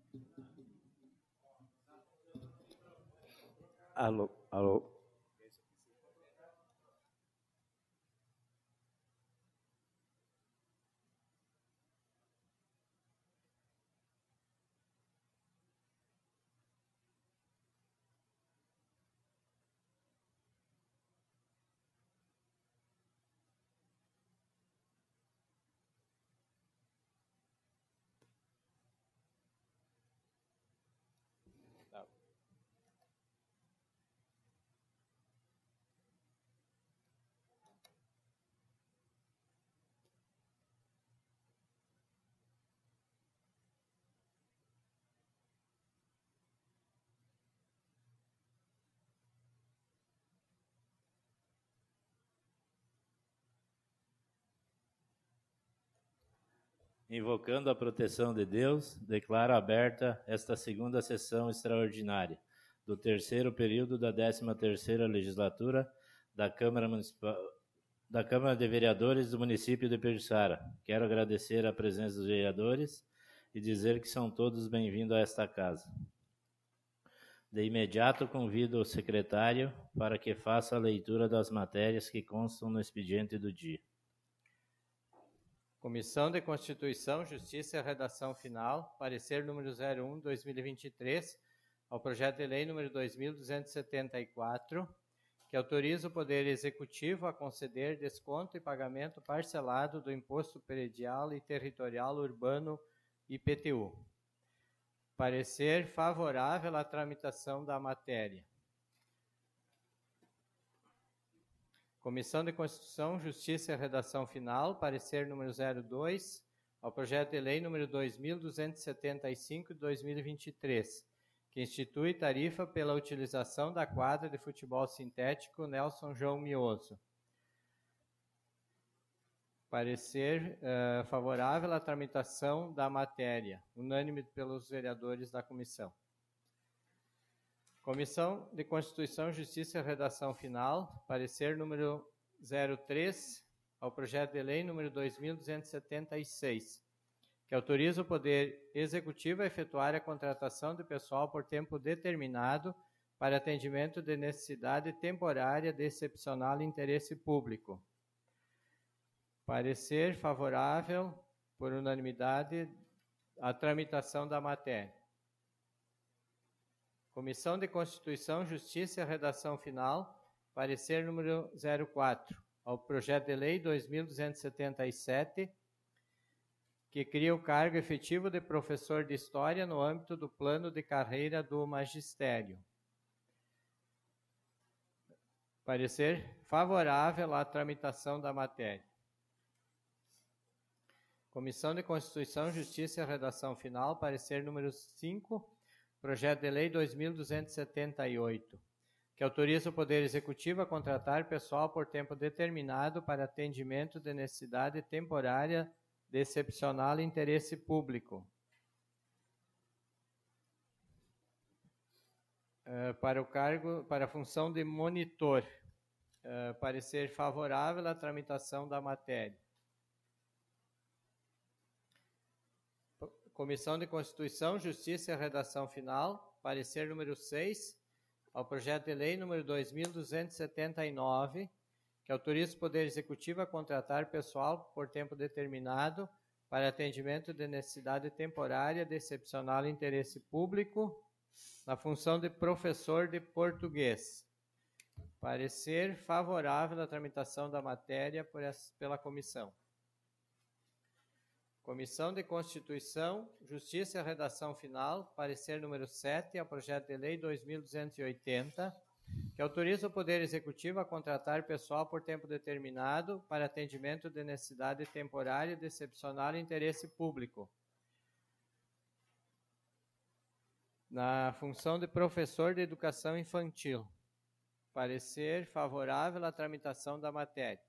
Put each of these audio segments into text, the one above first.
Alô, alô. Invocando a proteção de Deus, declaro aberta esta segunda sessão extraordinária do terceiro período da 13ª legislatura da Câmara de Vereadores do município de Pejuçara. Quero agradecer a presença dos vereadores e dizer que são todos bem-vindos a esta casa. De imediato convido o secretário para que faça a leitura das matérias que constam no expediente do dia. Comissão de Constituição, Justiça e Redação Final, parecer número 01/2023, ao projeto de lei número 2274, que autoriza o Poder Executivo a conceder desconto e pagamento parcelado do Imposto Predial e Territorial Urbano IPTU. Parecer favorável à tramitação da matéria. Comissão de Constituição, Justiça e Redação Final, parecer número 02, ao projeto de lei número 2275 de 2023, que institui tarifa pela utilização da quadra de futebol sintético Nelson João Mioso. Parecer favorável à tramitação da matéria, unânime pelos vereadores da comissão. Comissão de Constituição, Justiça e Redação Final, parecer número 03, ao projeto de lei número 2276, que autoriza o Poder Executivo a efetuar a contratação de pessoal por tempo determinado para atendimento de necessidade temporária de excepcional interesse público. Parecer favorável, por unanimidade, à tramitação da matéria. Comissão de Constituição, Justiça e Redação Final, parecer número 04, ao projeto de lei 2277, que cria o cargo efetivo de professor de História no âmbito do plano de carreira do magistério. Parecer favorável à tramitação da matéria. Comissão de Constituição, Justiça e Redação Final, parecer número 5, projeto de lei 2278, que autoriza o Poder Executivo a contratar pessoal por tempo determinado para atendimento de necessidade temporária de excepcional interesse público. Para a função de monitor, parecer favorável à tramitação da matéria. Comissão de Constituição, Justiça e Redação Final, parecer número 6, ao projeto de lei número 2279, que autoriza o Poder Executivo a contratar pessoal por tempo determinado para atendimento de necessidade temporária de excepcional interesse público na função de professor de português. Parecer favorável à tramitação da matéria pela comissão. Comissão de Constituição, Justiça e Redação Final, parecer número 7, ao projeto de lei 2280, que autoriza o Poder Executivo a contratar pessoal por tempo determinado para atendimento de necessidade temporária de excepcional interesse público, na função de professor de educação infantil. Parecer favorável à tramitação da matéria.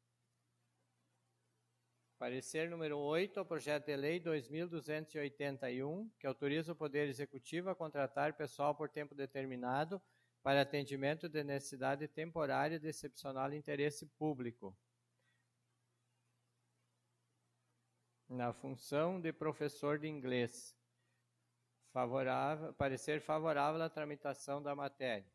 Parecer número 8 ao projeto de lei 2281, que autoriza o Poder Executivo a contratar pessoal por tempo determinado para atendimento de necessidade temporária de excepcional interesse público, na função de professor de inglês. Parecer favorável à tramitação da matéria.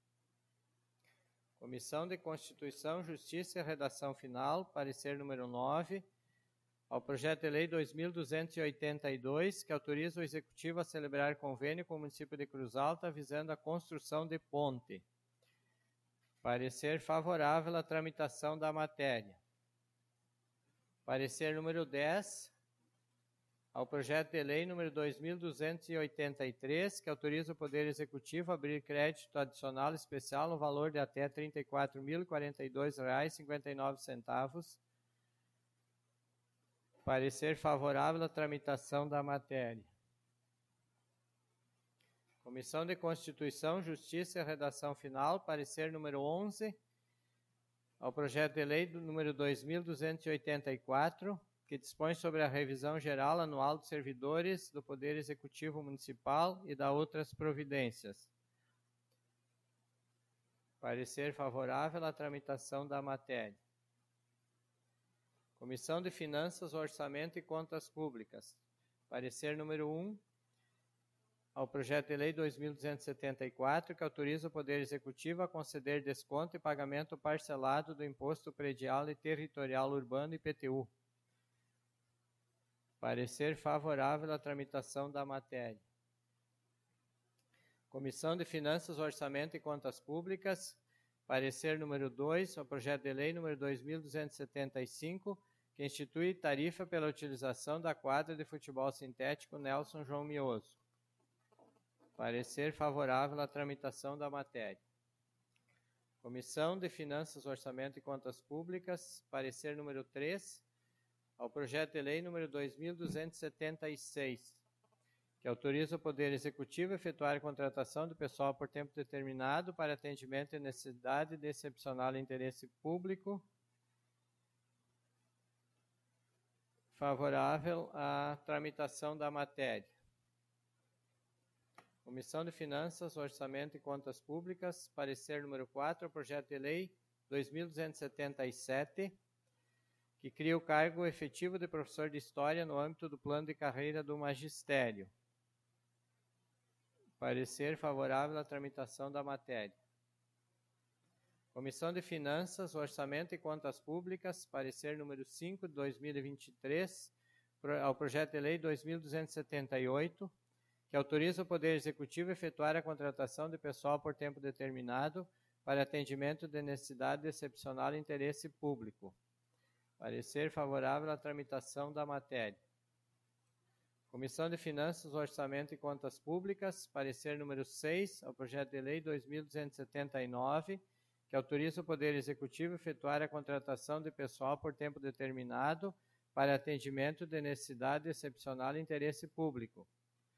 Comissão de Constituição, Justiça e Redação Final, parecer número 9, ao projeto de lei 2282, que autoriza o Executivo a celebrar convênio com o município de Cruz Alta visando a construção de ponte. Parecer favorável à tramitação da matéria. Parecer número 10, ao projeto de lei número 2283, que autoriza o Poder Executivo a abrir crédito adicional especial no valor de até R$ 34.042,59. Parecer favorável à tramitação da matéria. Comissão de Constituição, Justiça e Redação Final, parecer número 11, ao projeto de lei número 2284, que dispõe sobre a revisão geral anual dos servidores do Poder Executivo Municipal e da outras providências. Parecer favorável à tramitação da matéria. Comissão de Finanças, Orçamento e Contas Públicas. Parecer número 1, ao projeto de lei 2274, que autoriza o Poder Executivo a conceder desconto e pagamento parcelado do Imposto Predial e Territorial Urbano IPTU. Parecer favorável à tramitação da matéria. Comissão de Finanças, Orçamento e Contas Públicas. Parecer número 2, ao projeto de lei número 2275, que institui tarifa pela utilização da quadra de futebol sintético Nelson João Mioso. Parecer favorável à tramitação da matéria. Comissão de Finanças, Orçamento e Contas Públicas. Parecer número 3, ao projeto de lei número 2276, que autoriza o Poder Executivo a efetuar a contratação de pessoal por tempo determinado para atendimento e necessidade de excepcional interesse público. Favorável à tramitação da matéria. Comissão de Finanças, Orçamento e Contas Públicas, parecer número 4, ao projeto de lei 2277, que cria o cargo efetivo de professor de História no âmbito do plano de carreira do magistério. Parecer favorável à tramitação da matéria. Comissão de Finanças, Orçamento e Contas Públicas, parecer número 5 de 2023, ao projeto de lei 2278, que autoriza o Poder Executivo a efetuar a contratação de pessoal por tempo determinado para atendimento de necessidade de excepcional interesse público. Parecer favorável à tramitação da matéria. Comissão de Finanças, Orçamento e Contas Públicas, parecer número 6, ao projeto de lei 2279, que autoriza o Poder Executivo a efetuar a contratação de pessoal por tempo determinado para atendimento de necessidade de excepcional interesse público.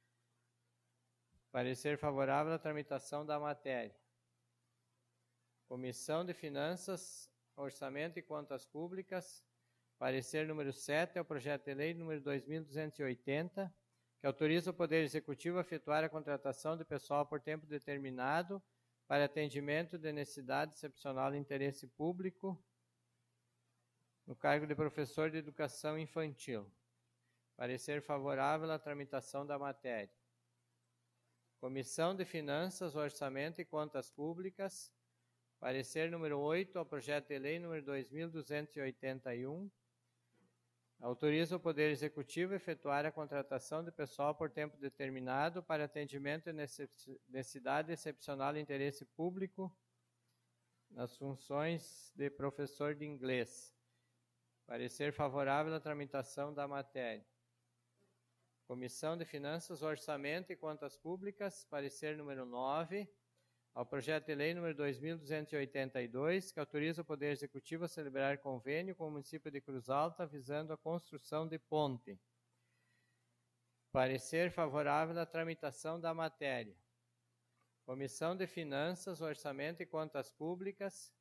Parecer favorável à tramitação da matéria. Comissão de Finanças, Orçamento e Contas Públicas, parecer número 7 ao projeto de lei número 2280, que autoriza o Poder Executivo a efetuar a contratação de pessoal por tempo determinado para atendimento de necessidade excepcional de interesse público no cargo de professor de Educação Infantil. Parecer favorável à tramitação da matéria. Comissão de Finanças, Orçamento e Contas Públicas, parecer número 8 ao projeto de lei número 2281, autoriza o Poder Executivo a efetuar a contratação de pessoal por tempo determinado para atendimento de necessidade excepcional de interesse público nas funções de professor de inglês. Parecer favorável à tramitação da matéria. Comissão de Finanças, Orçamento e Contas Públicas, parecer número 9, ao projeto de lei número 2282, que autoriza o Poder Executivo a celebrar convênio com o município de Cruz Alta visando a construção de ponte. Parecer favorável à tramitação da matéria. Comissão de Finanças, Orçamento e Contas Públicas,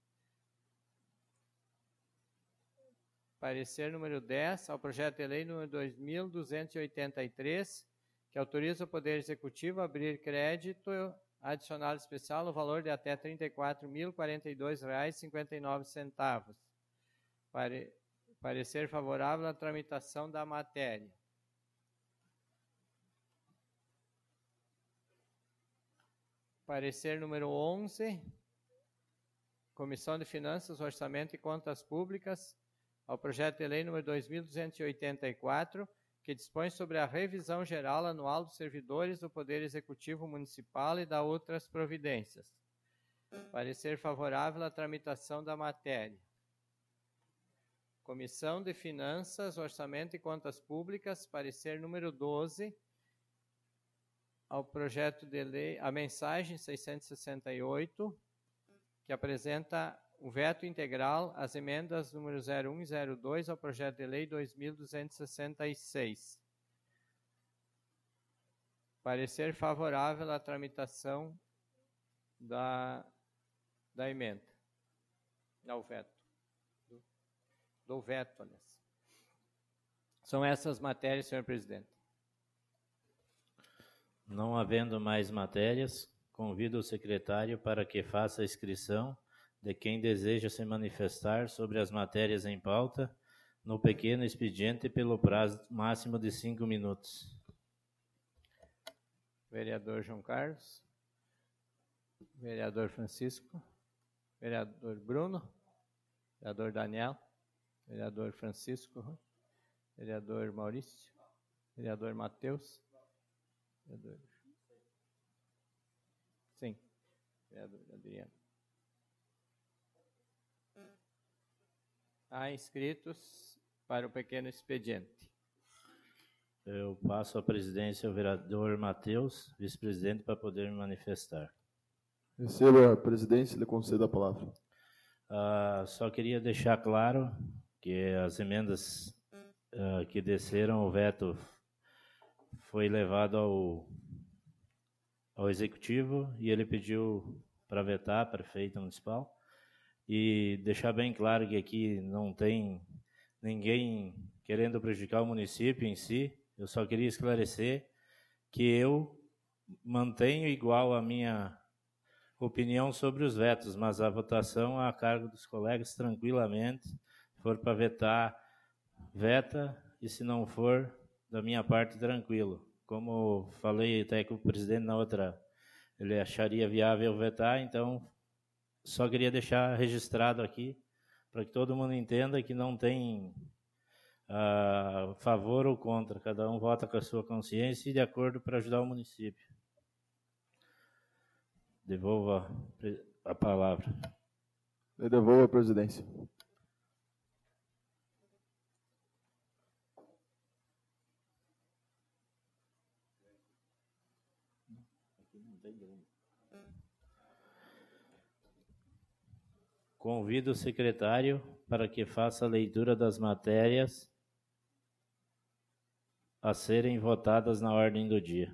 parecer número 10, ao projeto de lei número 2283, que autoriza o Poder Executivo a abrir crédito adicional especial no valor de até R$ 34.042,59. Parecer favorável à tramitação da matéria. Parecer número 11, Comissão de Finanças, Orçamento e Contas Públicas, ao projeto de lei número 2284, que dispõe sobre a revisão geral anual dos servidores do Poder Executivo Municipal e da outras providências. Parecer favorável à tramitação da matéria. Comissão de Finanças, Orçamento e Contas Públicas, parecer número 12, ao projeto de lei, a mensagem 668, que apresenta o veto integral às emendas número 01 e 02 ao projeto de lei 2266. Parecer favorável à tramitação da emenda. Ao veto. Do veto, aliás. São essas matérias, senhor presidente. Não havendo mais matérias, convido o secretário para que faça a inscrição de quem deseja se manifestar sobre as matérias em pauta no pequeno expediente pelo prazo máximo de 5 minutos. Vereador João Carlos. Vereador Francisco. Vereador Bruno. Vereador Daniel. Vereador Francisco. Vereador Maurício. Vereador Matheus. Vereador. Sim. Vereador Adriano. Há inscritos para o pequeno expediente. Eu passo a presidência ao vereador Matheus, vice-presidente, para poder me manifestar. Receba a presidência e lhe concedo a palavra. Só queria deixar claro que as emendas que desceram, o veto foi levado ao executivo e ele pediu para vetar, prefeito municipal, e deixar bem claro que aqui não tem ninguém querendo prejudicar o município em si. Eu só queria esclarecer que eu mantenho igual a minha opinião sobre os vetos, mas a votação é a cargo dos colegas tranquilamente. Se for para vetar, veta, e se não for, da minha parte, tranquilo. Como falei até com o presidente na outra, ele acharia viável vetar, então só queria deixar registrado aqui, para que todo mundo entenda que não tem favor ou contra, cada um vota com a sua consciência e de acordo para ajudar o município. Devolvo a palavra. Eu devolvo a presidência. Convido o secretário para que faça a leitura das matérias a serem votadas na ordem do dia.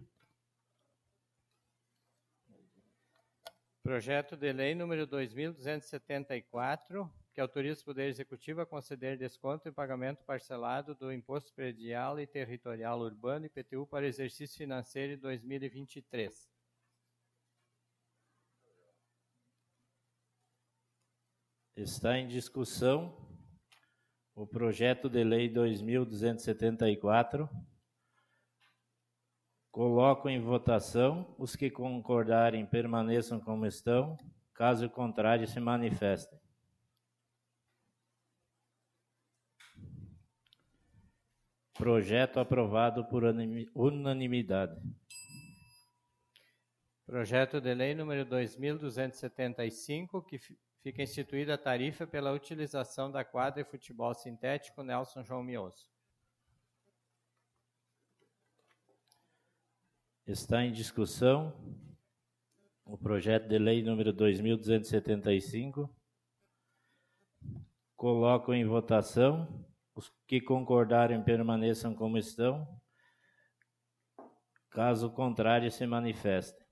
Projeto de lei número 2274, que autoriza o Poder Executivo a conceder desconto em pagamento parcelado do Imposto Predial e Territorial Urbano IPTU para o exercício financeiro de 2023. Está em discussão o projeto de lei 2274. Coloco em votação. Os que concordarem permaneçam como estão. Caso contrário, se manifestem. Projeto aprovado por unanimidade. Projeto de lei número 2275, que fica instituída a tarifa pela utilização da quadra de futebol sintético Nelson João Mioso. Está em discussão o projeto de lei número 2275. Coloco em votação. Os que concordarem permaneçam como estão. Caso contrário, se manifestem.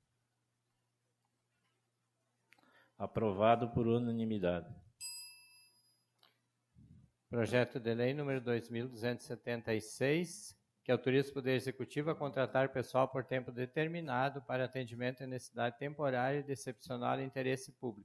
Aprovado por unanimidade. Projeto de lei número 2276, que autoriza o Poder Executivo a contratar pessoal por tempo determinado para atendimento à necessidade temporária de excepcional interesse público.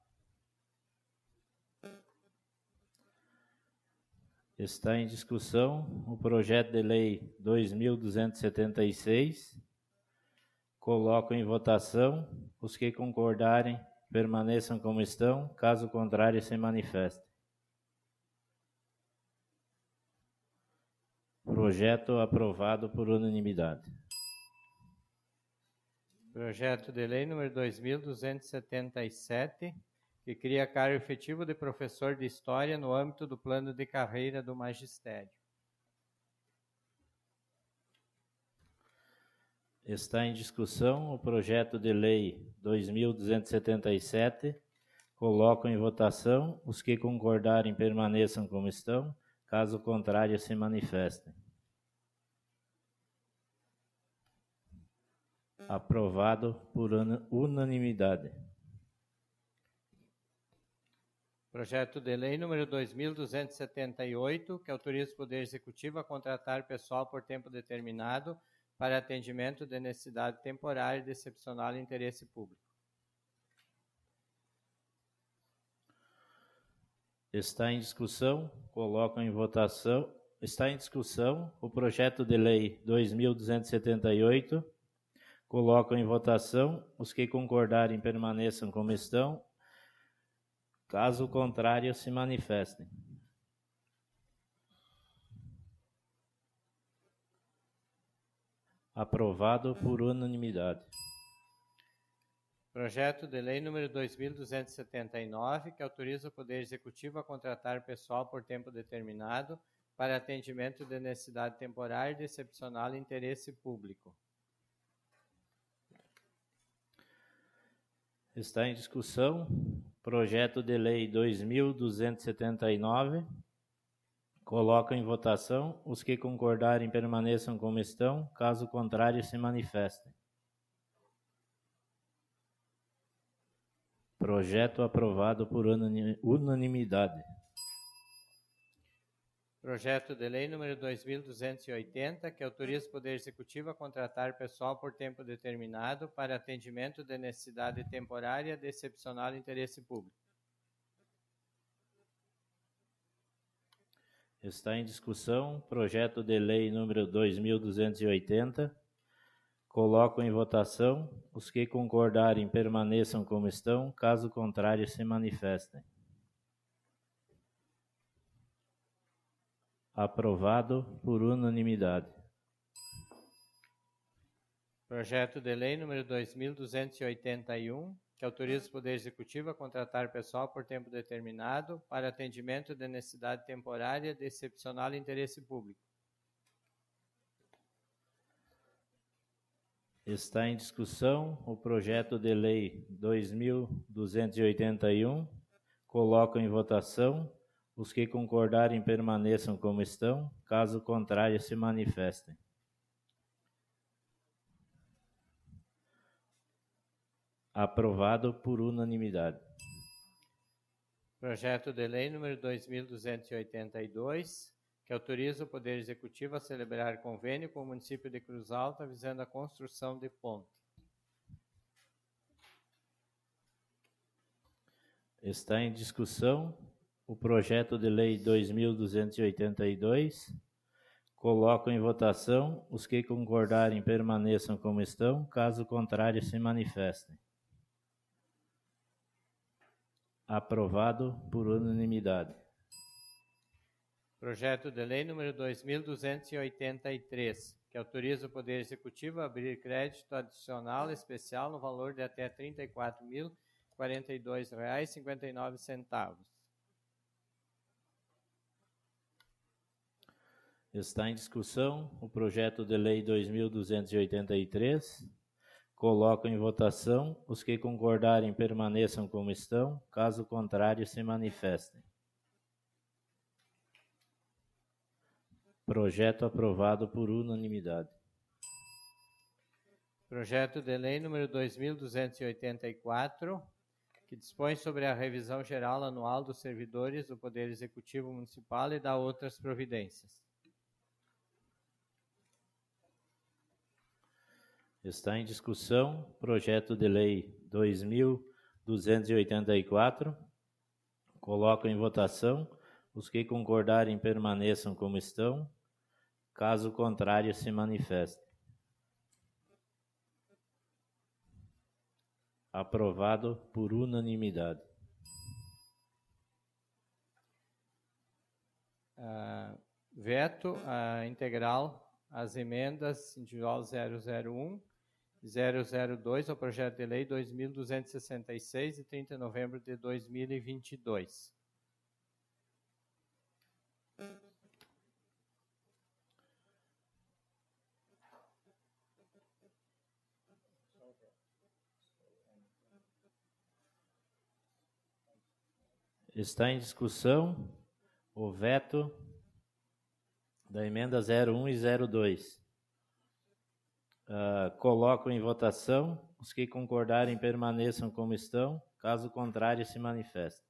Está em discussão o projeto de lei 2276. Coloco em votação. Os que concordarem, permaneçam como estão. Caso contrário, se manifestem. Projeto aprovado por unanimidade. Projeto de lei número 2277, que cria cargo efetivo de professor de História no âmbito do plano de carreira do magistério. Está em discussão o projeto de lei 2277. Coloco em votação. Os que concordarem permaneçam como estão. Caso contrário, se manifestem. Aprovado por unanimidade. Projeto de lei número 2278, que autoriza o Poder Executivo a contratar pessoal por tempo determinado para atendimento de necessidade temporária de excepcional interesse público. Está em discussão, coloco em votação. Está em discussão o projeto de lei 2278. Coloco em votação. Os que concordarem permaneçam como estão. Caso contrário, se manifestem. Aprovado por unanimidade. Projeto de lei número 2279, que autoriza o Poder Executivo a contratar pessoal por tempo determinado para atendimento de necessidade temporária de excepcional interesse público. Está em discussão projeto de lei 2279. Coloco em votação. Os que concordarem permaneçam como estão. Caso contrário, se manifestem. Projeto aprovado por unanimidade. Projeto de lei número 2280, que autoriza o Poder Executivo a contratar pessoal por tempo determinado para atendimento de necessidade temporária de excepcional interesse público. Está em discussão projeto de lei número 2280. Coloco em votação. Os que concordarem permaneçam como estão. Caso contrário, se manifestem. Aprovado por unanimidade. Projeto de lei número 2281, que autoriza o Poder Executivo a contratar pessoal por tempo determinado para atendimento de necessidade temporária de excepcional interesse público. Está em discussão o projeto de lei 2281. Coloco em votação. Os que concordarem permaneçam como estão. Caso contrário, se manifestem. Aprovado por unanimidade. Projeto de lei número 2282, que autoriza o Poder Executivo a celebrar convênio com o município de Cruz Alta visando a construção de ponte. Está em discussão o projeto de lei 2282. Coloco em votação. Os que concordarem permaneçam como estão. Caso contrário, se manifestem. Aprovado por unanimidade. Projeto de lei número 2283, que autoriza o Poder Executivo a abrir crédito adicional especial no valor de até R$ 34.042,59. Está em discussão o projeto de lei 2283. Coloco em votação. Os que concordarem permaneçam como estão. Caso contrário, se manifestem. Projeto aprovado por unanimidade. Projeto de lei número 2284, que dispõe sobre a revisão geral anual dos servidores do Poder Executivo Municipal e da outras providências. Está em discussão projeto de lei 2284. Coloco em votação. Os que concordarem permaneçam como estão. Caso contrário, se manifestem. Aprovado por unanimidade. Veto integral às emendas individual 001 e 002 ao projeto de lei 2266, de 30 de novembro de 2022. Está em discussão o veto da emenda 01 e 02. Coloco em votação. Os que concordarem permaneçam como estão. Caso contrário, se manifestem.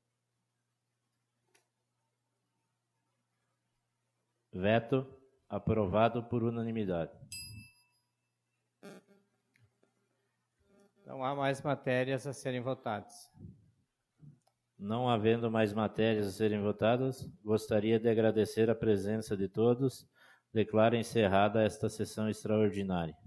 Veto aprovado por unanimidade. Não há mais matérias a serem votadas. Não havendo mais matérias a serem votadas, gostaria de agradecer a presença de todos. Declaro encerrada esta sessão extraordinária.